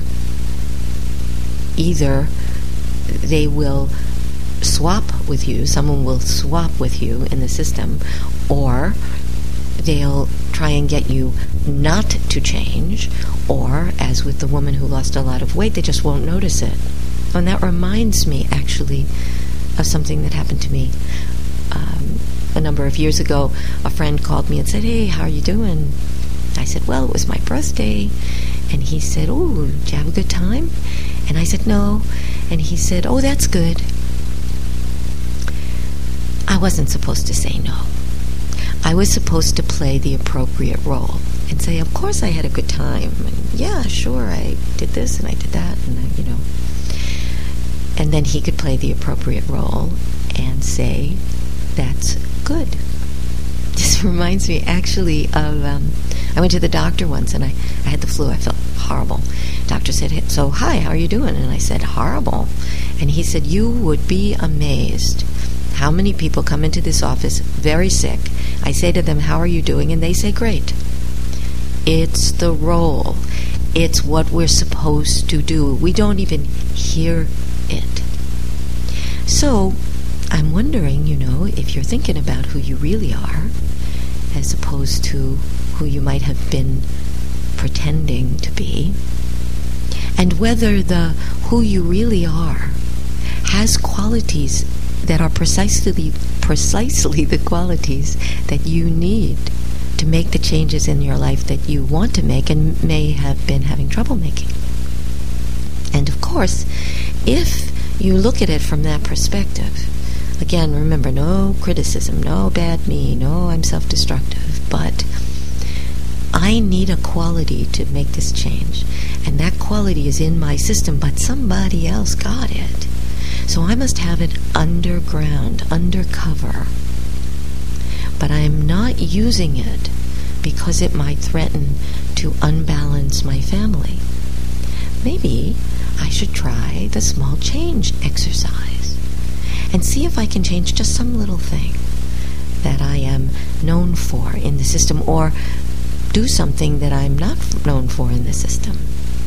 either they will swap with you, someone will swap with you in the system, or they'll try and get you not to change, or, as with the woman who lost a lot of weight, they just won't notice it. And that reminds me, actually, of something that happened to me. A number of years ago, a friend called me and said, "Hey, how are you doing?" I said, "Well, it was my birthday." And he said, "Oh, did you have a good time?" And I said, "No." And he said, "Oh, that's good." I wasn't supposed to say no. I was supposed to play the appropriate role and say, "Of course I had a good time. And yeah, sure, I did this and I did that." And and then he could play the appropriate role and say, "That's good." This reminds me actually of, I went to the doctor once and I had the flu. I felt horrible. Doctor said, "So, hi, how are you doing?" And I said, "Horrible." And he said, "You would be amazed how many people come into this office very sick. I say to them, 'How are you doing?' And they say, 'Great.' It's the role. It's what we're supposed to do. We don't even hear it." So I'm wondering, if you're thinking about who you really are, as opposed to who you might have been pretending to be, and whether the who you really are has qualities that are precisely the qualities that you need to make the changes in your life that you want to make and may have been having trouble making. And of course, if you look at it from that perspective, again, remember, no criticism, no bad me, no I'm self-destructive, but I need a quality to make this change, and that quality is in my system, but somebody else got it. So I must have it underground, undercover. But I am not using it because it might threaten to unbalance my family. Maybe I should try the small change exercise and see if I can change just some little thing that I am known for in the system, or do something that I'm not known for in the system.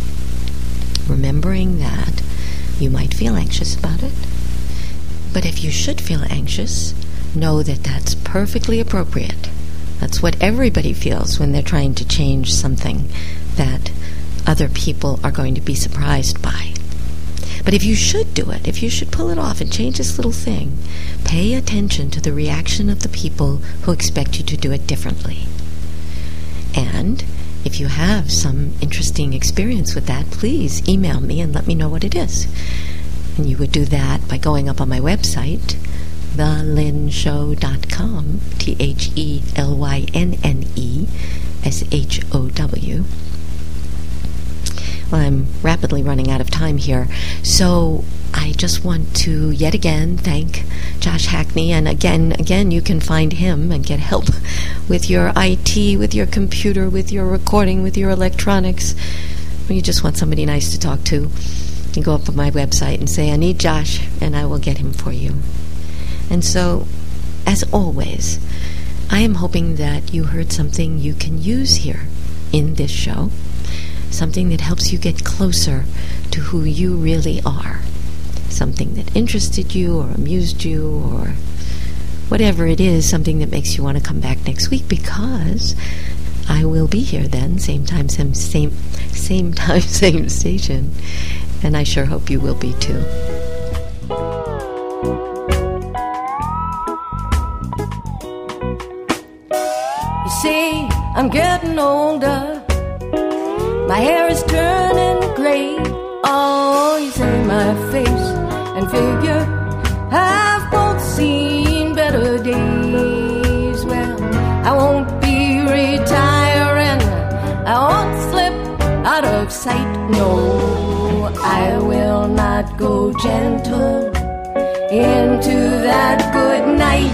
Remembering that you might feel anxious about it, but if you should feel anxious, know that that's perfectly appropriate. That's what everybody feels when they're trying to change something that other people are going to be surprised by. But if you should do it, if you should pull it off and change this little thing, pay attention to the reaction of the people who expect you to do it differently. And if you have some interesting experience with that, please email me and let me know what it is. And you would do that by going up on my website, thelynshow.com, TheLynneshow. Well, I'm rapidly running out of time here, so I just want to yet again thank Josh Hackney, and again you can find him and get help with your IT, with your computer, with your recording, with your electronics. When you just want somebody nice to talk to, you go up on my website and say, "I need Josh," and I will get him for you. And so, as always, I am hoping that you heard something you can use here in this show, something that helps you get closer to who you really are, something that interested you or amused you or whatever it is, something that makes you want to come back next week, because I will be here then, same time, same time, same station, and I sure hope you will be too. You see, I'm getting older. My hair is turning gray. Oh, you say my face and figure have both seen better days. Well, I won't be retiring. I won't slip out of sight. No, I will not go gentle into that good night.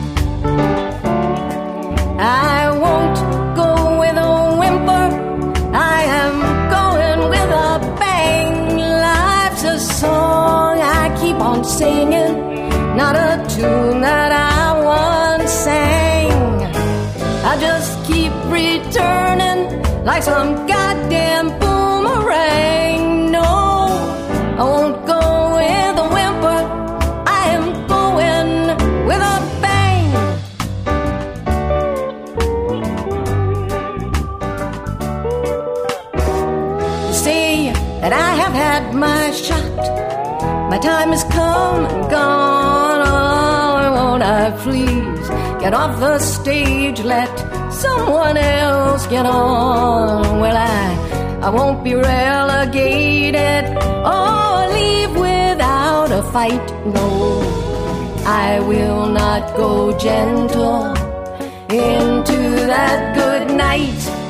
I won't go with a whimper. I am going with a bang. Life's a song I keep on singing, not a tune that I once sang. I just keep returning like some goddamn fool. my shot. My time has come and gone. Oh, won't I please get off the stage, let someone else get on? Well, I won't be relegated or leave without a fight. No, I will not go gentle into that good night.